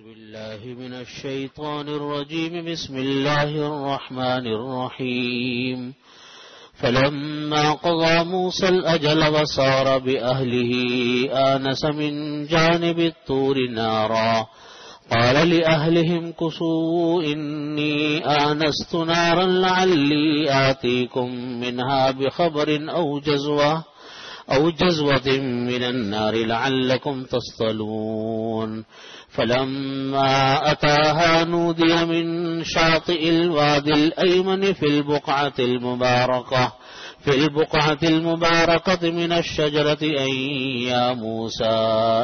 بالله من الشيطان الرجيم. بسم الله الرحمن الرحيم. فلما قضى موسى الأجل وسار بأهله آنس من جانب الطور نارا قال لأهلهم امكثوا إني آنست نارا لعلي آتيكم منها بخبر أو جزوة من النار لعلكم تصطلون. فلما أتاها نودي من شاطئ الوادي الأيمن في البقعة المباركة من الشجرة أن يا موسى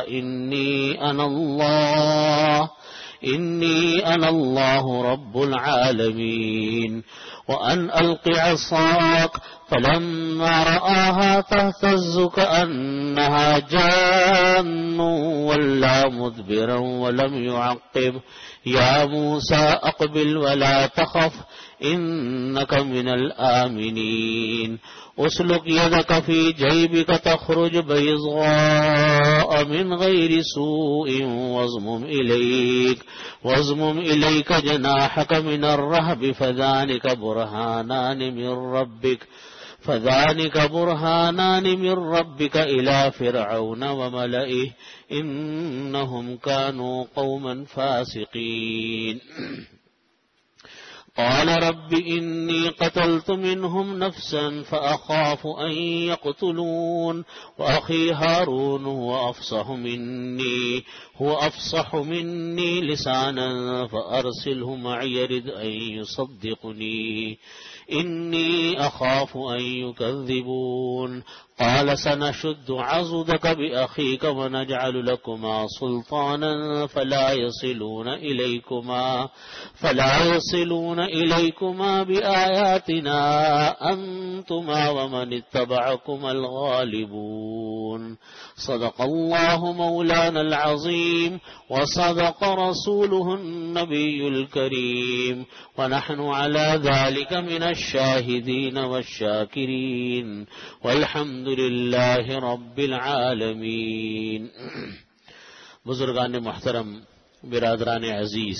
إني أنا الله رب العالمين وأن ألق عصاك. فلما رآها تهتز كأنها جان ولا مدبرا ولم يعقب. يا موسى أقبل ولا تخف إنك من الآمنين. أسلك يدك في جيبك تخرج بيضاء من غير سوء واضمم إليك جناحك من الرهب فذلك برهانان من ربك إلى فرعون وملئه إنهم كانوا قوما فاسقين. قال رب إني قتلت منهم نفسا فأخاف أن يقتلون وأخي هارون هو أفصح مني لسانا فأرسله معي يرد أن يصدقني إني أخاف أن يكذبون. قال سنشد عضدك بأخيك ونجعل لكما سلطانا فلا يصلون إليكما بآياتنا أنتما ومن اتبعكما الغالبون. صدق الله مولانا العظيم وصدق رسوله النبي الكريم ونحن على ذلك من الشاهدين والشاكرين والحمد للہ رب العالمین. بزرگان محترم، برادران عزیز،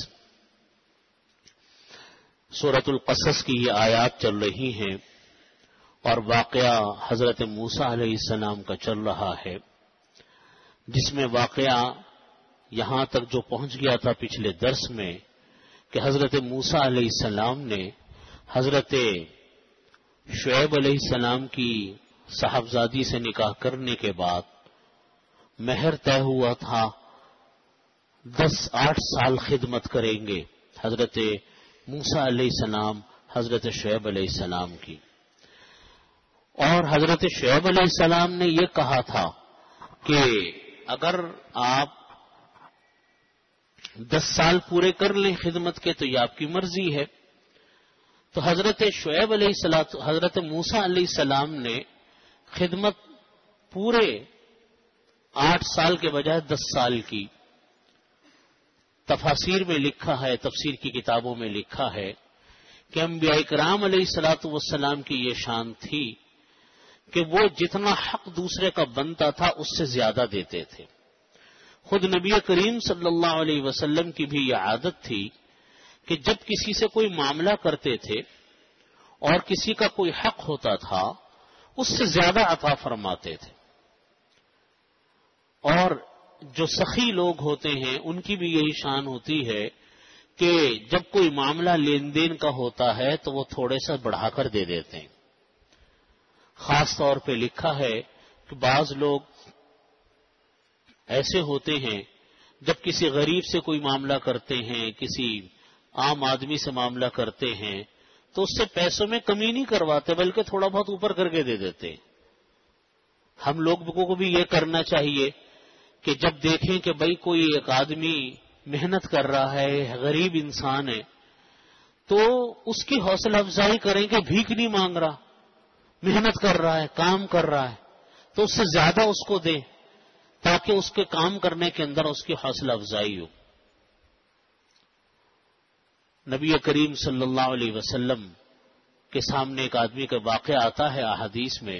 سورۃ القصص کی یہ آیات چل رہی ہیں اور واقعہ حضرت موسیٰ علیہ السلام کا چل رہا ہے، جس میں واقعہ یہاں تک جو پہنچ گیا تھا پچھلے درس میں کہ حضرت موسیٰ علیہ السلام نے حضرت شعیب علیہ السلام کی صاحبزادی سے نکاح کرنے کے بعد مہر طے ہوا تھا 8 سال خدمت کریں گے حضرت موسیٰ علیہ السلام حضرت شعیب علیہ السلام کی. اور حضرت شعیب علیہ السلام نے یہ کہا تھا کہ اگر آپ 10 سال پورے کر لیں خدمت کے تو یہ آپ کی مرضی ہے. تو حضرت موسیٰ علیہ السلام نے خدمت پورے 8 سال کے بجائے 10 سال کی. تفاسیر میں لکھا ہے، تفسیر کی کتابوں میں لکھا ہے کہ انبیاء کرام علیہ الصلوۃ والسلام کی یہ شان تھی کہ وہ جتنا حق دوسرے کا بنتا تھا اس سے زیادہ دیتے تھے. خود نبی کریم صلی اللہ علیہ وسلم کی بھی یہ عادت تھی کہ جب کسی سے کوئی معاملہ کرتے تھے اور کسی کا کوئی حق ہوتا تھا اس سے زیادہ عطا فرماتے تھے. اور جو سخی لوگ ہوتے ہیں ان کی بھی یہی شان ہوتی ہے کہ جب کوئی معاملہ لین دین کا ہوتا ہے تو وہ تھوڑے سا بڑھا کر دے دیتے ہیں. خاص طور پہ لکھا ہے کہ بعض لوگ ایسے ہوتے ہیں جب کسی غریب سے کوئی معاملہ کرتے ہیں، کسی عام آدمی سے معاملہ کرتے ہیں تو اس سے پیسوں میں کمی نہیں کرواتے بلکہ تھوڑا بہت اوپر کر کے دے دیتے. ہم لوگوں کو بھی یہ کرنا چاہیے کہ جب دیکھیں کہ بھئی کوئی ایک آدمی محنت کر رہا ہے، غریب انسان ہے، تو اس کی حوصلہ افزائی کریں کہ بھیک نہیں مانگ رہا، محنت کر رہا ہے، کام کر رہا ہے، تو اس سے زیادہ اس کو دیں تاکہ اس کے کام کرنے کے اندر اس کی حوصلہ افزائی ہو. نبی کریم صلی اللہ علیہ وسلم کے سامنے ایک آدمی کا واقعہ آتا ہے احادیث میں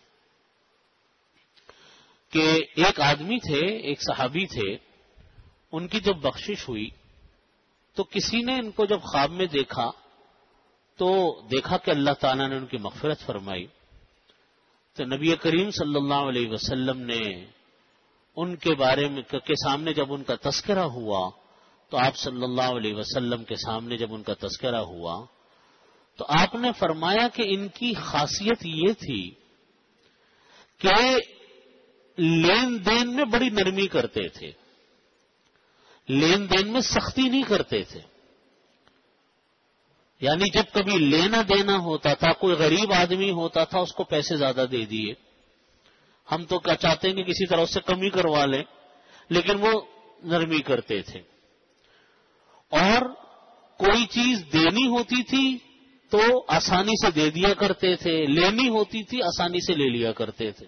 کہ ایک آدمی تھے، ایک صحابی تھے، ان کی جب بخشش ہوئی تو کسی نے ان کو جب خواب میں دیکھا تو دیکھا کہ اللہ تعالیٰ نے ان کی مغفرت فرمائی، تو نبی کریم صلی اللہ علیہ وسلم نے ان کے بارے میں کے سامنے جب ان کا تذکرہ ہوا تو آپ صلی اللہ علیہ وسلم کے سامنے جب ان کا تذکرہ ہوا تو آپ نے فرمایا کہ ان کی خاصیت یہ تھی کہ لین دین میں بڑی نرمی کرتے تھے، لین دین میں سختی نہیں کرتے تھے. یعنی جب کبھی لینا دینا ہوتا تھا، کوئی غریب آدمی ہوتا تھا اس کو پیسے زیادہ دے دیے، ہم تو کیا چاہتے ہیں کہ کسی طرح اس سے کمی کروا لیں، لیکن وہ نرمی کرتے تھے. اور کوئی چیز دینی ہوتی تھی تو آسانی سے دے دیا کرتے تھے، لینی ہوتی تھی آسانی سے لے لیا کرتے تھے.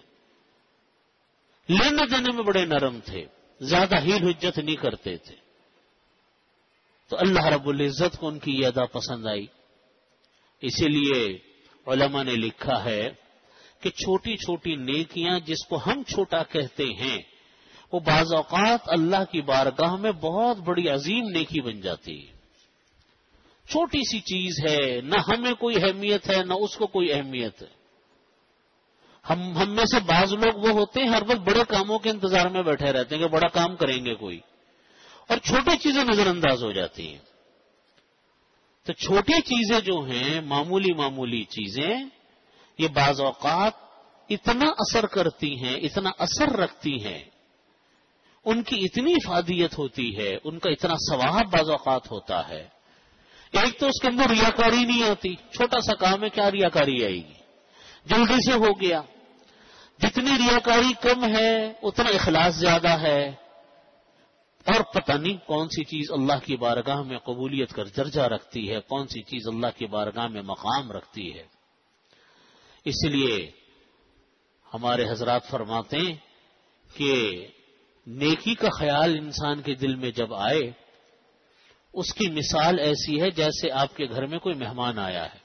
لینے دینے میں بڑے نرم تھے، زیادہ ہیل حجت نہیں کرتے تھے. تو اللہ رب العزت کو ان کی یہ ادا پسند آئی. اسی لیے علماء نے لکھا ہے کہ چھوٹی چھوٹی نیکیاں جس کو ہم چھوٹا کہتے ہیں وہ بعض اوقات اللہ کی بارگاہ میں بہت بڑی عظیم نیکی بن جاتی ہے. چھوٹی سی چیز ہے، نہ ہمیں کوئی اہمیت ہے نہ اس کو کوئی اہمیت ہے. ہم میں سے بعض لوگ وہ ہوتے ہیں ہر وقت بڑے کاموں کے انتظار میں بیٹھے رہتے ہیں کہ بڑا کام کریں گے کوئی، اور چھوٹی چیزیں نظر انداز ہو جاتی ہیں. تو چھوٹی چیزیں جو ہیں، معمولی معمولی چیزیں، یہ بعض اوقات اتنا اثر کرتی ہیں، اتنا اثر رکھتی ہیں، ان کی اتنی افادیت ہوتی ہے، ان کا اتنا ثواب بعض اوقات ہوتا ہے. ایک تو اس کے اندر ریاکاری نہیں آتی، چھوٹا سا کام ہے کیا ریاکاری آئے گی، جلدی سے ہو گیا. جتنی ریاکاری کم ہے اتنا اخلاص زیادہ ہے، اور پتہ نہیں کون سی چیز اللہ کی بارگاہ میں قبولیت کا درجہ رکھتی ہے، کون سی چیز اللہ کی بارگاہ میں مقام رکھتی ہے. اس لیے ہمارے حضرات فرماتے ہیں کہ نیکی کا خیال انسان کے دل میں جب آئے، اس کی مثال ایسی ہے جیسے آپ کے گھر میں کوئی مہمان آیا ہے.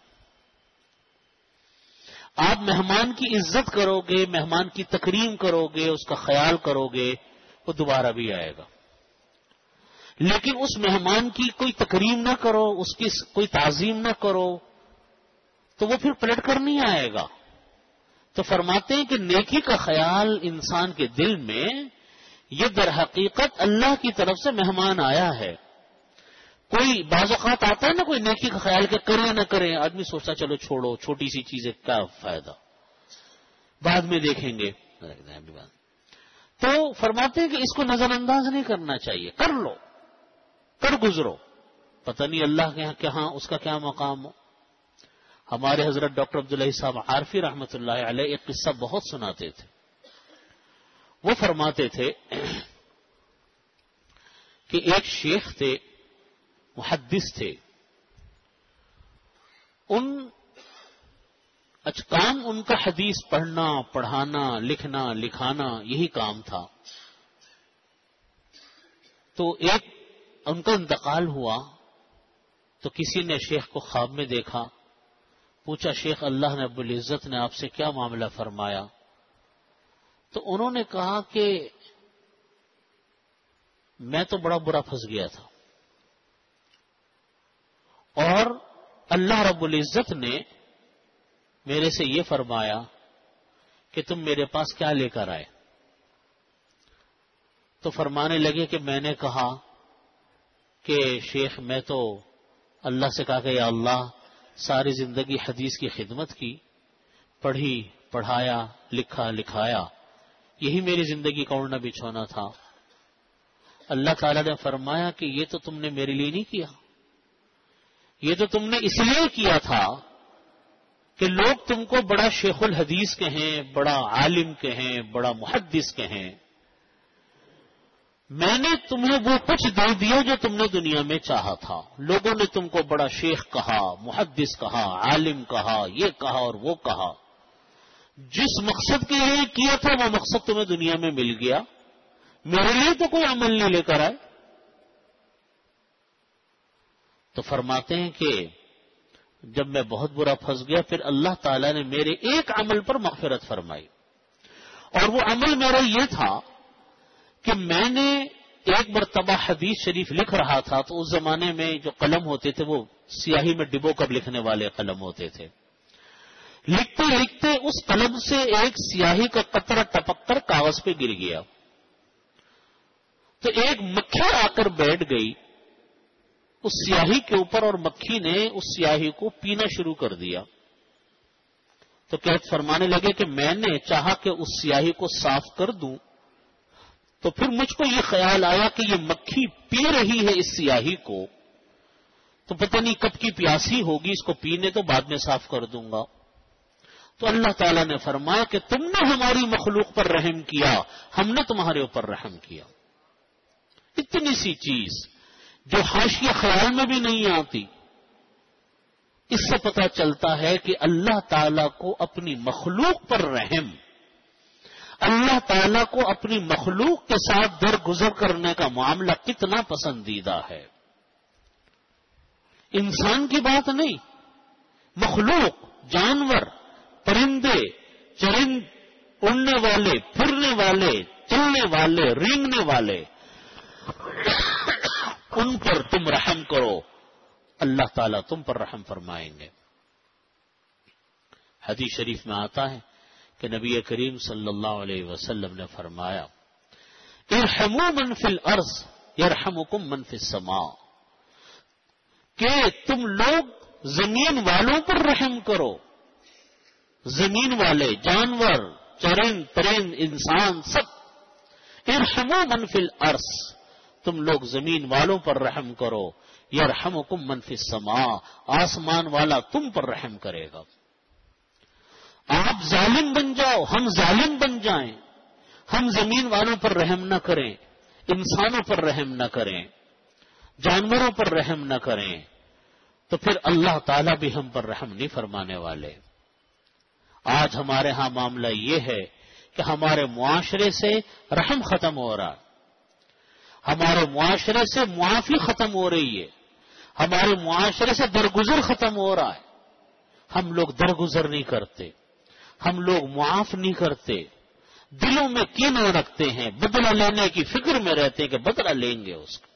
آپ مہمان کی عزت کرو گے، مہمان کی تکریم کرو گے، اس کا خیال کرو گے، وہ دوبارہ بھی آئے گا. لیکن اس مہمان کی کوئی تکریم نہ کرو، اس کی کوئی تعظیم نہ کرو تو وہ پھر پلٹ کر نہیں آئے گا. تو فرماتے ہیں کہ نیکی کا خیال انسان کے دل میں، یہ در حقیقت اللہ کی طرف سے مہمان آیا ہے. کوئی بعض اوقات آتا ہے نا کوئی نیکی کا خیال کہ کرے نہ کرے، آدمی سوچتا چلو چھوڑو، چھوٹی سی چیزیں کیا فائدہ، بعد میں دیکھیں گے. تو فرماتے ہیں کہ اس کو نظر انداز نہیں کرنا چاہیے، کر لو، کر گزرو، پتہ نہیں اللہ کے یہاں اس کا کیا مقام ہو. ہمارے حضرت ڈاکٹر عبداللہ صاحب عارفی رحمۃ اللہ علیہ ایک قصہ بہت سناتے تھے. وہ فرماتے تھے کہ ایک شیخ تھے، محدث تھے، کام ان کا حدیث پڑھنا، پڑھانا، لکھنا، لکھانا، یہی کام تھا. تو ایک ان کا انتقال ہوا تو کسی نے شیخ کو خواب میں دیکھا، پوچھا شیخ اللہ رب العزت نے آپ سے کیا معاملہ فرمایا؟ تو انہوں نے کہا کہ میں تو بڑا برا پھنس گیا تھا، اور اللہ رب العزت نے میرے سے یہ فرمایا کہ تم میرے پاس کیا لے کر آئے؟ تو فرمانے لگے کہ میں نے کہا کہ شیخ میں تو اللہ سے کہا کہ یا اللہ ساری زندگی حدیث کی خدمت کی، پڑھی، پڑھایا، لکھا، لکھایا، یہی میری زندگی کا اوڑھنا بچھونا تھا. اللہ تعالیٰ نے فرمایا کہ یہ تو تم نے میرے لیے نہیں کیا، یہ تو تم نے اس لیے کیا تھا کہ لوگ تم کو بڑا شیخ الحدیث کہیں، بڑا عالم کہیں، بڑا محدث کہیں. میں نے تمہیں وہ کچھ دے دیا جو تم نے دنیا میں چاہا تھا. لوگوں نے تم کو بڑا شیخ کہا، محدث کہا، عالم کہا، یہ کہا اور وہ کہا. جس مقصد کے لیے کیا تھا وہ مقصد تمہیں دنیا میں مل گیا، میرے لیے تو کوئی عمل نہیں لے کر آئے. تو فرماتے ہیں کہ جب میں بہت برا پھنس گیا پھر اللہ تعالیٰ نے میرے ایک عمل پر مغفرت فرمائی، اور وہ عمل میرا یہ تھا کہ میں نے ایک مرتبہ حدیث شریف لکھ رہا تھا تو اس زمانے میں جو قلم ہوتے تھے وہ سیاہی میں ڈبو کر لکھنے والے قلم ہوتے تھے. لکھتے لکھتے اس قلم سے ایک سیاہی کا قطرہ ٹپک کر کاغذ پہ گر گیا تو ایک مکھی آ کر بیٹھ گئی اس سیاہی کے اوپر اور مکھی نے اس سیاہی کو پینا شروع کر دیا. تو قید فرمانے لگے کہ میں نے چاہا کہ اس سیاہی کو صاف کر دوں تو پھر مجھ کو یہ خیال آیا کہ یہ مکھی پی رہی ہے اس سیاہی کو تو پتہ نہیں کب کی پیاسی ہوگی، اس کو پینے تو بعد میں صاف کر دوں گا. تو اللہ تعالیٰ نے فرمایا کہ تم نے ہماری مخلوق پر رحم کیا، ہم نے تمہارے اوپر رحم کیا. اتنی سی چیز جو حاشیہ خیال میں بھی نہیں آتی، اس سے پتہ چلتا ہے کہ اللہ تعالیٰ کو اپنی مخلوق پر رحم، اللہ تعالیٰ کو اپنی مخلوق کے ساتھ درگزر کرنے کا معاملہ کتنا پسندیدہ ہے. انسان کی بات نہیں، مخلوق، جانور، پرندے، چرند، اڑنے والے، پھرنے والے، چلنے والے، رینگنے والے، ان پر تم رحم کرو، اللہ تعالیٰ تم پر رحم فرمائیں گے. حدیث شریف میں آتا ہے کہ نبی کریم صلی اللہ علیہ وسلم نے فرمایا ارحموا من فی الارض یرحمکم من فی السماء، کہ تم لوگ زمین والوں پر رحم کرو. زمین والے، جانور، چرند پرند، انسان، سب ارحموا من فی الارض، تم لوگ زمین والوں پر رحم کرو. یرحمکم من فی السماء، آسمان والا تم پر رحم کرے گا. آپ ظالم بن جاؤ، ہم ظالم بن جائیں، ہم زمین والوں پر رحم نہ کریں، انسانوں پر رحم نہ کریں، جانوروں پر رحم نہ کریں، تو پھر اللہ تعالیٰ بھی ہم پر رحم نہیں فرمانے والے. آج ہمارے ہاں معاملہ یہ ہے کہ ہمارے معاشرے سے رحم ختم ہو رہا، ہمارے معاشرے سے معافی ختم ہو رہی ہے، ہمارے معاشرے سے درگزر ختم ہو رہا ہے. ہم لوگ درگزر نہیں کرتے، ہم لوگ معاف نہیں کرتے، دلوں میں کینہ رکھتے ہیں، بدلہ لینے کی فکر میں رہتے ہیں کہ بدلہ لیں گے اس کا.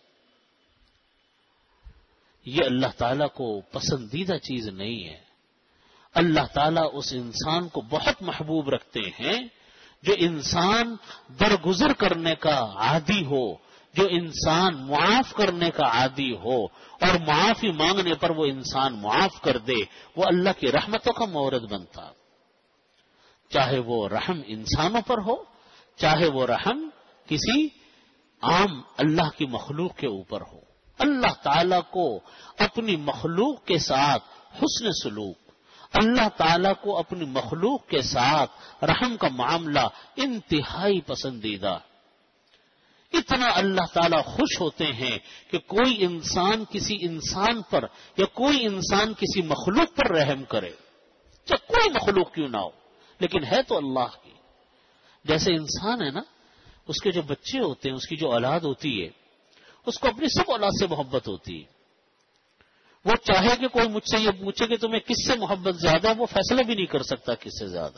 یہ اللہ تعالیٰ کو پسندیدہ چیز نہیں ہے. اللہ تعالیٰ اس انسان کو بہت محبوب رکھتے ہیں جو انسان درگزر کرنے کا عادی ہو، جو انسان معاف کرنے کا عادی ہو اور معافی مانگنے پر وہ انسان معاف کر دے، وہ اللہ کی رحمتوں کا مورد بنتا. چاہے وہ رحم انسانوں پر ہو، چاہے وہ رحم کسی عام اللہ کی مخلوق کے اوپر ہو. اللہ تعالیٰ کو اپنی مخلوق کے ساتھ حسن سلوک، اللہ تعالیٰ کو اپنی مخلوق کے ساتھ رحم کا معاملہ انتہائی پسندیدہ. اتنا اللہ تعالیٰ خوش ہوتے ہیں کہ کوئی انسان کسی انسان پر یا کوئی انسان کسی مخلوق پر رحم کرے، چاہے کوئی مخلوق کیوں نہ ہو، لیکن ہے تو اللہ کی. جیسے انسان ہے نا، اس کے جو بچے ہوتے ہیں، اس کی جو اولاد ہوتی ہے، اس کو اپنی سب اولاد سے محبت ہوتی ہے. وہ چاہے کہ کوئی مجھ سے یہ پوچھے کہ تمہیں کس سے محبت زیادہ ہے، وہ فیصلہ بھی نہیں کر سکتا کس سے زیادہ،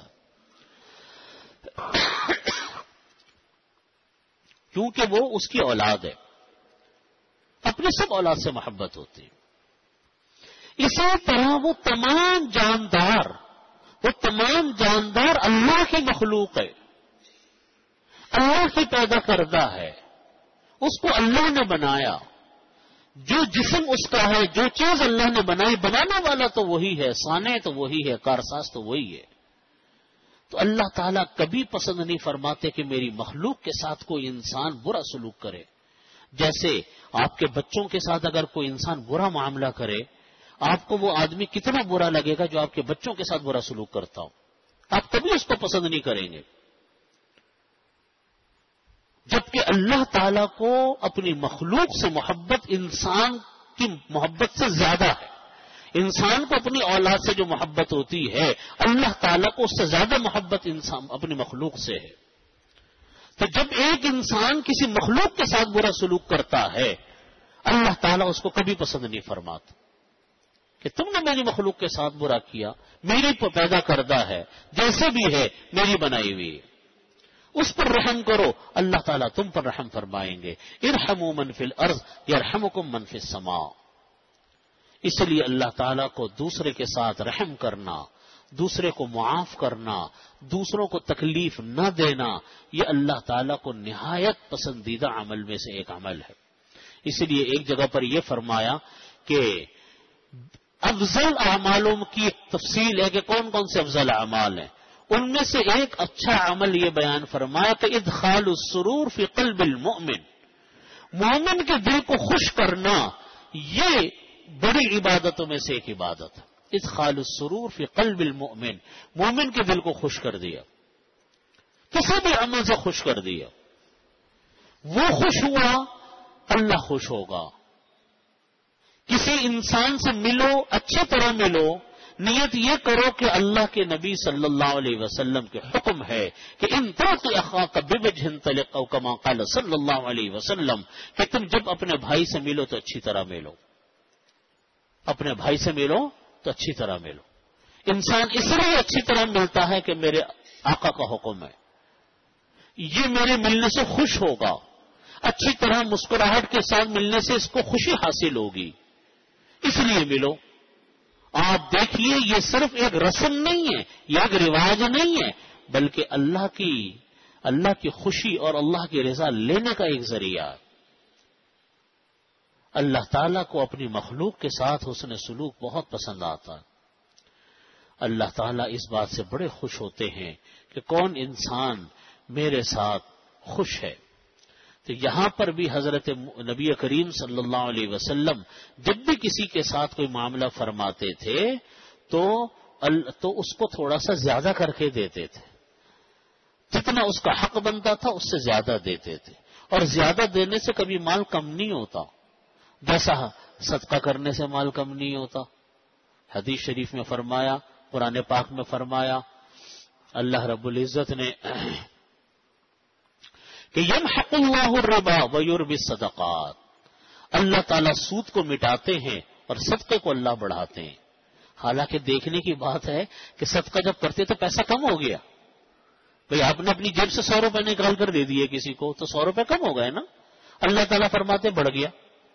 کیونکہ وہ اس کی اولاد ہے، اپنی سب اولاد سے محبت ہوتی ہے. اسی طرح وہ تمام جاندار اللہ کی مخلوق ہے، اللہ کی پیدا کردہ ہے، اس کو اللہ نے بنایا. جو جسم اس کا ہے، جو چیز اللہ نے بنائی، بنانے والا تو وہی ہے، صانع تو وہی ہے، کارساز تو وہی ہے. تو اللہ تعالیٰ کبھی پسند نہیں فرماتے کہ میری مخلوق کے ساتھ کوئی انسان برا سلوک کرے. جیسے آپ کے بچوں کے ساتھ اگر کوئی انسان برا معاملہ کرے، آپ کو وہ آدمی کتنا برا لگے گا جو آپ کے بچوں کے ساتھ برا سلوک کرتا ہو. آپ کبھی اس کو پسند نہیں کریں گے. جبکہ اللہ تعالیٰ کو اپنی مخلوق سے محبت انسان کی محبت سے زیادہ ہے. انسان کو اپنی اولاد سے جو محبت ہوتی ہے، اللہ تعالیٰ کو اس سے زیادہ محبت انسان اپنی مخلوق سے ہے. تو جب ایک انسان کسی مخلوق کے ساتھ برا سلوک کرتا ہے، اللہ تعالیٰ اس کو کبھی پسند نہیں فرماتا کہ تم نے میری مخلوق کے ساتھ برا کیا. میری پیدا کردہ ہے، جیسے بھی ہے میری بنائی ہوئی ہے. اس پر رحم کرو، اللہ تعالیٰ تم پر رحم فرمائیں گے. ارحموا من فی الارض یرحمکم من فی السماء. اس لیے اللہ تعالیٰ کو دوسرے کے ساتھ رحم کرنا، دوسرے کو معاف کرنا، دوسروں کو تکلیف نہ دینا، یہ اللہ تعالیٰ کو نہایت پسندیدہ عمل میں سے ایک عمل ہے. اس لیے ایک جگہ پر یہ فرمایا کہ افضل اعمالوں کی ایک تفصیل ہے کہ کون کون سے افضل اعمال ہیں. ان میں سے ایک اچھا عمل یہ بیان فرمایا کہ ادخال السرور فی قلب المؤمن، مومن کے دل کو خوش کرنا یہ بڑی عبادتوں میں سے ایک عبادت ہے. ادخال السرور فی قلب المؤمن، مومن کے دل کو خوش کر دیا، کسی بھی عمل سے خوش کر دیا. وہ خوش ہوا اللہ خوش ہوگا. کسی انسان سے ملو، اچھی طرح ملو، نیت یہ کرو کہ اللہ کے نبی صلی اللہ علیہ وسلم کے حکم ہے کہ ان تلقی اخاک بوجہ طلق او کما قال صلی اللہ علیہ وسلم، کہ تم جب اپنے بھائی سے ملو تو اچھی طرح ملو. اپنے بھائی سے ملو تو اچھی طرح ملو. انسان اس لیے اچھی طرح ملتا ہے کہ میرے آقا کا حکم ہے، یہ میرے ملنے سے خوش ہوگا، اچھی طرح مسکراہٹ کے ساتھ ملنے سے اس کو خوشی حاصل ہوگی، اس لیے ملو. آپ دیکھیے یہ صرف ایک رسم نہیں ہے، یہ ایک رواج نہیں ہے، بلکہ اللہ کی خوشی اور اللہ کی رضا لینے کا ایک ذریعہ ہے. اللہ تعالیٰ کو اپنی مخلوق کے ساتھ حسن سلوک بہت پسند آتا ہے. اللہ تعالیٰ اس بات سے بڑے خوش ہوتے ہیں کہ کون انسان میرے ساتھ خوش ہے. تو یہاں پر بھی حضرت نبی کریم صلی اللہ علیہ وسلم جب بھی کسی کے ساتھ کوئی معاملہ فرماتے تھے تو اس کو تھوڑا سا زیادہ کر کے دیتے تھے. جتنا اس کا حق بنتا تھا اس سے زیادہ دیتے تھے، اور زیادہ دینے سے کبھی مال کم نہیں ہوتا، جیسا صدقہ کرنے سے مال کم نہیں ہوتا. حدیث شریف میں فرمایا، قرآن پاک میں فرمایا، اللہ رب العزت نے کہ یمحق اللہ الربا ویربی الصدقات، اللہ تعالیٰ سود کو مٹاتے ہیں اور صدقے کو اللہ بڑھاتے ہیں. حالانکہ دیکھنے کی بات ہے کہ صدقہ جب کرتے تو پیسہ کم ہو گیا. بھئی آپ نے اپنی جیب سے 100 روپے نکال کر دے دیے کسی کو تو 100 روپے کم ہو گئے نا. اللہ تعالیٰ فرماتے بڑھ گیا.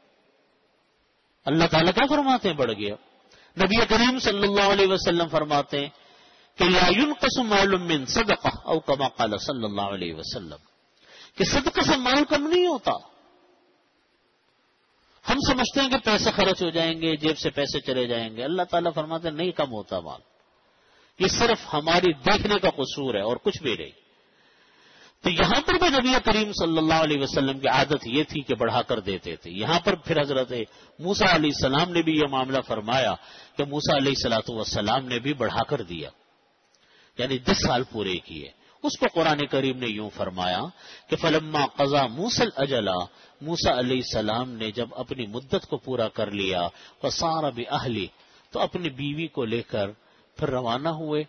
اللہ تعالیٰ کیا فرماتے ہیں؟ بڑھ گیا. نبی کریم صلی اللہ علیہ وسلم فرماتے ہیں کہ لا ينقص مال من صدقہ او کما قال صلی اللہ علیہ وسلم، کہ صدقے سے مال کم نہیں ہوتا. ہم سمجھتے ہیں کہ پیسے خرچ ہو جائیں گے، جیب سے پیسے چلے جائیں گے. اللہ تعالیٰ فرماتے ہیں نہیں کم ہوتا مال. یہ صرف ہماری دیکھنے کا قصور ہے اور کچھ بھی نہیں. تو یہاں پر بھی نبی کریم صلی اللہ علیہ وسلم کی عادت یہ تھی کہ بڑھا کر دیتے تھے. یہاں پر پھر حضرت موسیٰ علیہ السلام نے بھی یہ معاملہ فرمایا کہ موسیٰ علیہ الصلوۃ والسلام نے بھی بڑھا کر دیا، یعنی 10 سال پورے کیے. اس کو قرآن کریم نے یوں فرمایا کہ فلما قضا موسیٰ الاجل، موسیٰ علیہ السلام نے جب اپنی مدت کو پورا کر لیا، وصار باہلہ، تو اپنی بیوی کو لے کر پھر روانہ ہوئے.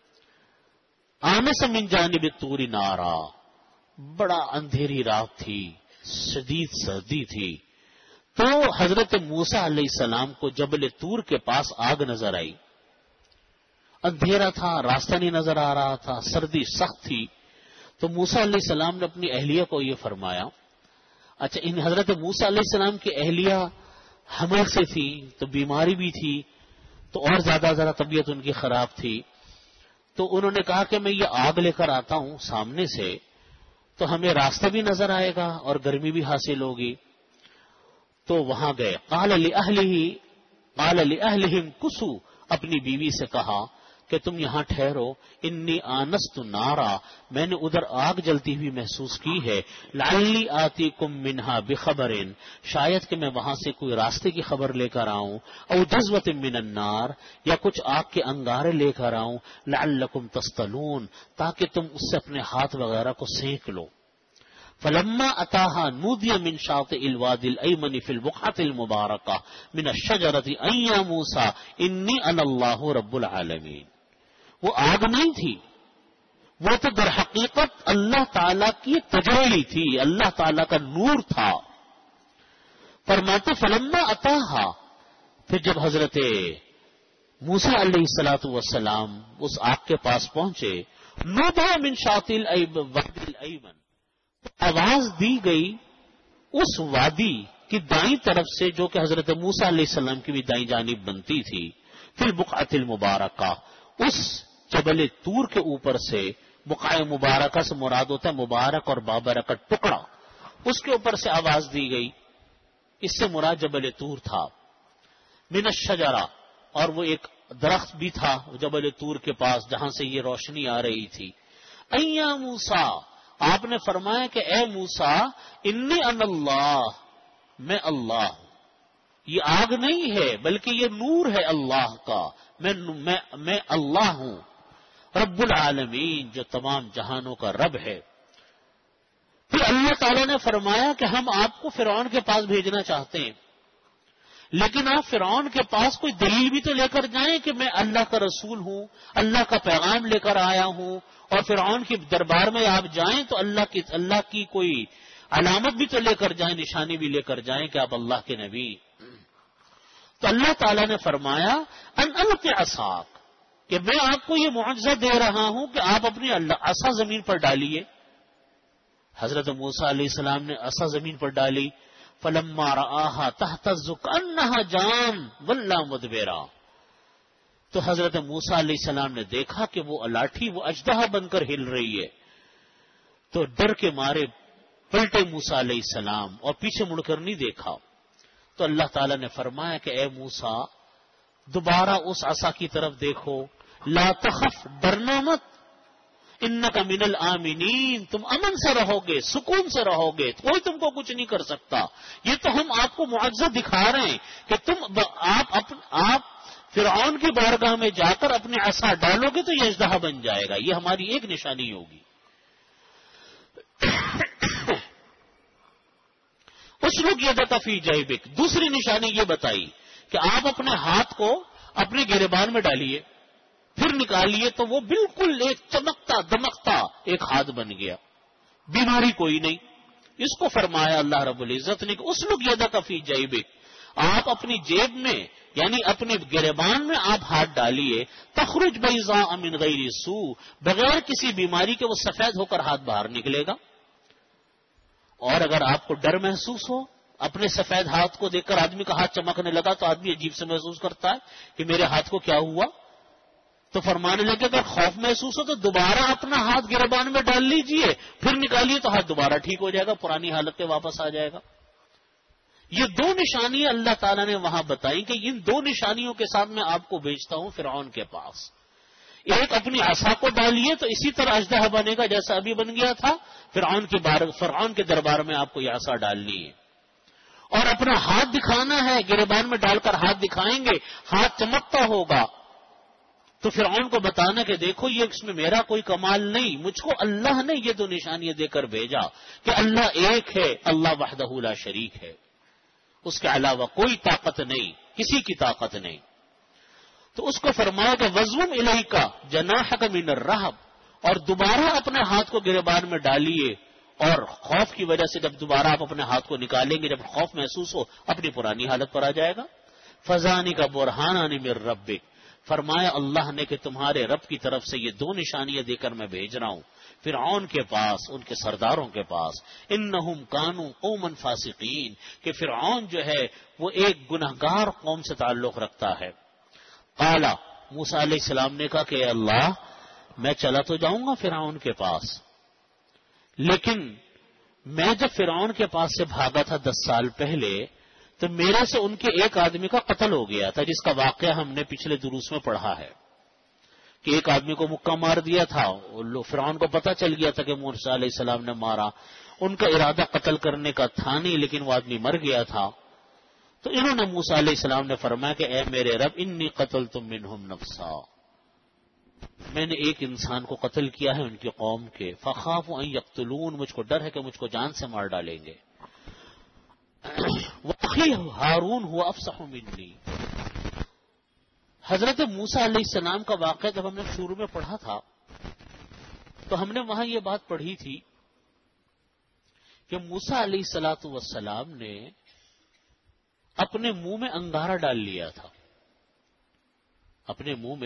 آنس من جانب الطور نارا، بڑا اندھیری رات تھی، شدید سردی تھی. تو حضرت موسیٰ علیہ السلام کو جبل طور کے پاس آگ نظر آئی. اندھیرا تھا، راستہ نہیں نظر آ رہا تھا، سردی سخت تھی. تو موسیٰ علیہ السلام نے اپنی اہلیہ کو یہ فرمایا. اچھا، ان حضرت موسیٰ علیہ السلام کی اہلیہ حمل سے تھی تو بیماری بھی تھی، تو اور زیادہ ذرا طبیعت ان کی خراب تھی. تو انہوں نے کہا کہ میں یہ آگ لے کر آتا ہوں سامنے سے، تو ہمیں راستہ بھی نظر آئے گا اور گرمی بھی حاصل ہوگی. تو وہاں گئے. قال لأہلہم کسو، اپنی بیوی سے کہا کہ تم یہاں ٹھہرو. انی آنست نارا، میں نے ادھر آگ جلتی ہوئی محسوس کی ہے. لعلی آتیکم منہا بخبر، شاید کہ میں وہاں سے کوئی راستے کی خبر لے کر آؤں. او جذوۃ من النار، یا کچھ آگ کے انگارے لے کر آؤں. لعلکم تصطلون، تاکہ تم اس سے اپنے ہاتھ وغیرہ کو سینک لو. فلما اتاها نودی من شاطئ الوادی الایمن فی البقعۃ المبارکہ من الشجرۃ ان یا موسیٰ انی انا اللہ رب العالمین. وہ آگ نہیں تھی، وہ تو در حقیقت اللہ تعالیٰ کی تجلی تھی، اللہ تعالیٰ کا نور تھا. فرماتے فلما اتاہا، پھر جب حضرت موسیٰ علیہ الصلوۃ والسلام اس آگ کے پاس پہنچے نودا من شاطئ الوادی الایمن، آواز دی گئی اس وادی کی دائیں طرف سے جو کہ حضرت موسیٰ علیہ السلام کی بھی دائیں جانب بنتی تھی، فی البقعۃ المبارکہ، اس جبل طور کے اوپر سے، بقعہ مبارکہ سے مراد ہوتا ہے مبارک اور بابرکت ٹکڑا، اس کے اوپر سے آواز دی گئی، اس سے مراد جبل طور تھا، من الشجرہ، اور وہ ایک درخت بھی تھا جبل طور کے پاس جہاں سے یہ روشنی آ رہی تھی، ایا موسیٰ، آپ نے فرمایا کہ اے موسیٰ، انی انا اللہ، میں اللہ ہوں، یہ آگ نہیں ہے بلکہ یہ نور ہے اللہ کا، میں اللہ ہوں، رب العالمین، جو تمام جہانوں کا رب ہے۔ پھر اللہ تعالیٰ نے فرمایا کہ ہم آپ کو فرعون کے پاس بھیجنا چاہتے ہیں، لیکن آپ فرعون کے پاس کوئی دلیل بھی تو لے کر جائیں کہ میں اللہ کا رسول ہوں، اللہ کا پیغام لے کر آیا ہوں، اور فرعون کے دربار میں آپ جائیں تو اللہ کی کوئی علامت بھی تو لے کر جائیں، نشانی بھی لے کر جائیں کہ آپ اللہ کے نبی۔ تو اللہ تعالیٰ نے فرمایا ان الق عصاک، کہ میں آپ کو یہ معجزہ دے رہا ہوں کہ آپ اپنی عصا زمین پر ڈالیے۔ حضرت موسیٰ علیہ السلام نے عصا زمین پر ڈالی، فلما رآہا تہتز کأنہا جان ولا مدبرا، تو حضرت موسیٰ علیہ السلام نے دیکھا کہ وہ لاٹھی وہ اژدہا بن کر ہل رہی ہے، تو ڈر کے مارے پلٹے موسیٰ علیہ السلام اور پیچھے مڑ کر نہیں دیکھا۔ تو اللہ تعالیٰ نے فرمایا کہ اے موسیٰ، دوبارہ اس عصا کی طرف دیکھو، لا تخف، ڈرنا مت، انک من الآمنین، تم امن سے رہو گے، سکون سے رہو گے، کوئی تم کو کچھ نہیں کر سکتا۔ یہ تو ہم آپ کو معجزہ دکھا رہے ہیں کہ آپ فرعون کی بارگاہ میں جا کر اپنے عصا ڈالو گے تو یہ اژدہا بن جائے گا، یہ ہماری ایک نشانی ہوگی۔ اسلک یدک فی جیبک، دوسری نشانی یہ بتائی کہ آپ اپنے ہاتھ کو اپنے گریبان میں ڈالیے، پھر نکالیے تو وہ بالکل ایک چمکتا دمکتا ایک ہاتھ بن گیا، بیماری کوئی نہیں۔ اس کو فرمایا اللہ رب العزت نے کہ اسلک یدک فی جیبک، آپ اپنی جیب میں یعنی اپنے گریبان میں آپ ہاتھ ڈالیے، تخرج بیضاء من غیر سوء، بغیر کسی بیماری کے وہ سفید ہو کر ہاتھ باہر نکلے گا۔ اور اگر آپ کو ڈر محسوس ہو، اپنے سفید ہاتھ کو دیکھ کر آدمی کا ہاتھ چمکنے لگا تو آدمی عجیب سے محسوس کرتا ہے کہ میرے ہاتھ کو کیا ہوا، تو فرمانے لگے اگر خوف محسوس ہو تو دوبارہ اپنا ہاتھ گریبان میں ڈال لیجئے، پھر نکالیے تو ہاتھ دوبارہ ٹھیک ہو جائے گا، پرانی حالت پہ واپس آ جائے گا۔ یہ دو نشانیاں اللہ تعالیٰ نے وہاں بتائی کہ ان دو نشانیوں کے ساتھ میں آپ کو بھیجتا ہوں فرعون کے پاس۔ ایک اپنی عصا کو ڈالیے تو اسی طرح اژدہا بنے گا جیسا ابھی بن گیا تھا، فرعون کے دربار میں آپ کو یہ عصا ڈالنی ہے، اور اپنا ہاتھ دکھانا ہے، گریبان میں ڈال کر ہاتھ دکھائیں گے، ہاتھ چمکتا ہوگا، تو فرعون کو بتانا کہ دیکھو یہ اس میں میرا کوئی کمال نہیں، مجھ کو اللہ نے یہ دو نشانیاں دے کر بھیجا کہ اللہ ایک ہے، اللہ وحدہ لا شریک ہے، اس کے علاوہ کوئی طاقت نہیں، کسی کی طاقت نہیں۔ تو اس کو فرمایا کہ وَضْمُمْ إِلَيْكَ جَنَاحَكَ مِنَ الرَّهْبِ، اور دوبارہ اپنے ہاتھ کو گریبان میں ڈالیے، اور خوف کی وجہ سے جب دوبارہ آپ اپنے ہاتھ کو نکالیں گے، جب خوف محسوس ہو اپنی پرانی حالت پر آ جائے گا۔ فَذَانِكَ بُرْهَانَانِ مِن رَّبِّكَ، فرمایا اللہ نے کہ تمہارے رب کی طرف سے یہ دو نشانیاں دے کر میں بھیج رہا ہوں فرعون کے پاس، ان کے سرداروں کے پاس، انہم کانوا قوما فاسقین، کہ فرعون جو ہے وہ ایک گنہگار قوم سے تعلق رکھتا ہے۔ قال، موسیٰ علیہ السلام نے کہا کہ اے اللہ، میں چلا تو جاؤں گا فرعون کے پاس، لیکن میں جب فرعون کے پاس سے بھاگا تھا 10 سال پہلے تو میرے سے ان کے ایک آدمی کا قتل ہو گیا تھا، جس کا واقعہ ہم نے پچھلے دروس میں پڑھا ہے کہ ایک آدمی کو مکہ مار دیا تھا، فرعون کو پتہ چل گیا تھا کہ موسیٰ علیہ السلام نے مارا، ان کا ارادہ قتل کرنے کا تھا نہیں، لیکن وہ آدمی مر گیا تھا۔ تو انہوں نے موسیٰ علیہ السلام نے فرمایا کہ اے میرے رب، انی قتلت منہم نفسا، میں نے ایک انسان کو قتل کیا ہے ان کی قوم کے، فخاف ان یقتلون، مجھ کو ڈر ہے کہ مجھ کو جان سے مار ڈالیں گے۔ وَأَخِي ہارون هُوَ أَفْصَحُ مِنِّي، حضرت موسیٰ علیہ السلام کا واقعہ جب ہم نے شروع میں پڑھا تھا تو ہم نے وہاں یہ بات پڑھی تھی کہ موسیٰ علیہ السلام نے اپنے منہ میں انگارہ ڈال لیا تھا، اپنے منہ میں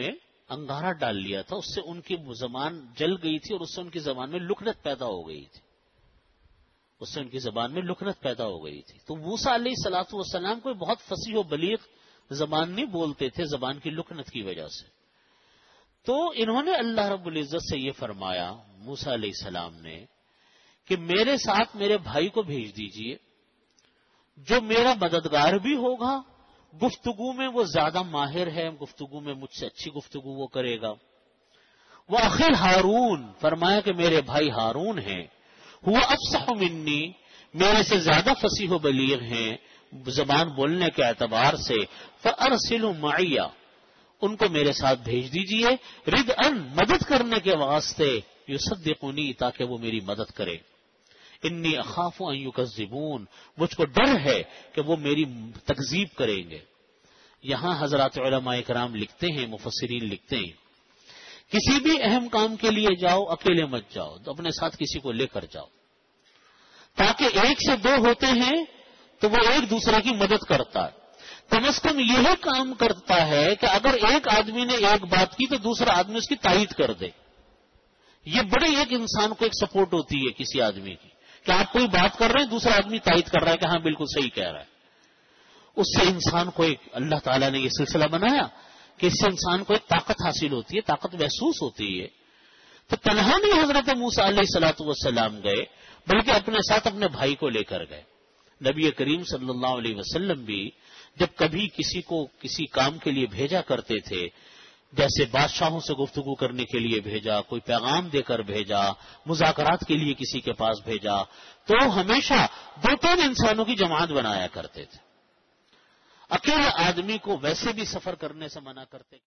انگارہ ڈال لیا تھا، اس سے ان کی زبان جل گئی تھی اور اس سے ان کی زبان میں لکنت پیدا ہو گئی تھی، اس سے ان کی زبان میں لکنت پیدا ہو گئی تھی. تو موسیٰ علیہ الصلوۃ والسلام کوئی بہت فصیح و بلیغ زبان نہیں بولتے تھے زبان کی لکنت کی وجہ سے. تو انہوں نے اللہ رب العزت سے یہ فرمایا موسیٰ علیہ السلام نے کہ میرے ساتھ میرے بھائی کو بھیج دیجئے جو میرا مددگار بھی ہوگا، گفتگو میں وہ زیادہ ماہر ہے، گفتگو میں مجھ سے اچھی گفتگو وہ کرے گا. وہ اخی ہارون، فرمایا کہ میرے بھائی ہارون ہیں، وہ افصح منی، میرے سے زیادہ فصیح و بلیغ ہیں زبان بولنے کے اعتبار سے. فارسلوا معی، ان کو میرے ساتھ بھیج دیجئے، ردءً، مدد کرنے کے واسطے، یصدقونی، تاکہ وہ میری مدد کرے. انی اخاف ان یکذبون، مجھ کو ڈر ہے کہ وہ میری تکذیب کریں گے. یہاں حضرات علماء کرام لکھتے ہیں، مفسرین لکھتے ہیں، کسی بھی اہم کام کے لیے جاؤ اکیلے مت جاؤ، تو اپنے ساتھ کسی کو لے کر جاؤ، تاکہ ایک سے دو ہوتے ہیں تو وہ ایک دوسرے کی مدد کرتا ہے. کم از کم یہی کام کرتا ہے کہ اگر ایک آدمی نے ایک بات کی تو دوسرا آدمی اس کی تائید کر دے. یہ بڑے ایک انسان کو ایک سپورٹ ہوتی ہے کسی آدمی کی کہ آپ کوئی بات کر رہے ہیں، دوسرا آدمی تائید کر رہا ہے کہ ہاں بالکل صحیح کہہ رہا ہے. اس سے انسان کو ایک، اللہ تعالیٰ نے یہ سلسلہ بنایا کہ اس سے انسان کو ایک طاقت حاصل ہوتی ہے، طاقت محسوس ہوتی ہے. تو تنہا نہیں حضرت موسیٰ علیہ الصلوۃ والسلام گئے، بلکہ اپنے ساتھ اپنے بھائی کو لے کر گئے. نبی کریم صلی اللہ علیہ وسلم بھی جب کبھی کسی کو کسی کام کے لیے بھیجا کرتے تھے، جیسے بادشاہوں سے گفتگو کرنے کے لیے بھیجا، کوئی پیغام دے کر بھیجا، مذاکرات کے لیے کسی کے پاس بھیجا، تو ہمیشہ 2-3 انسانوں کی جماعت بنایا کرتے تھے. اکیلے آدمی کو ویسے بھی سفر کرنے سے منع کرتے.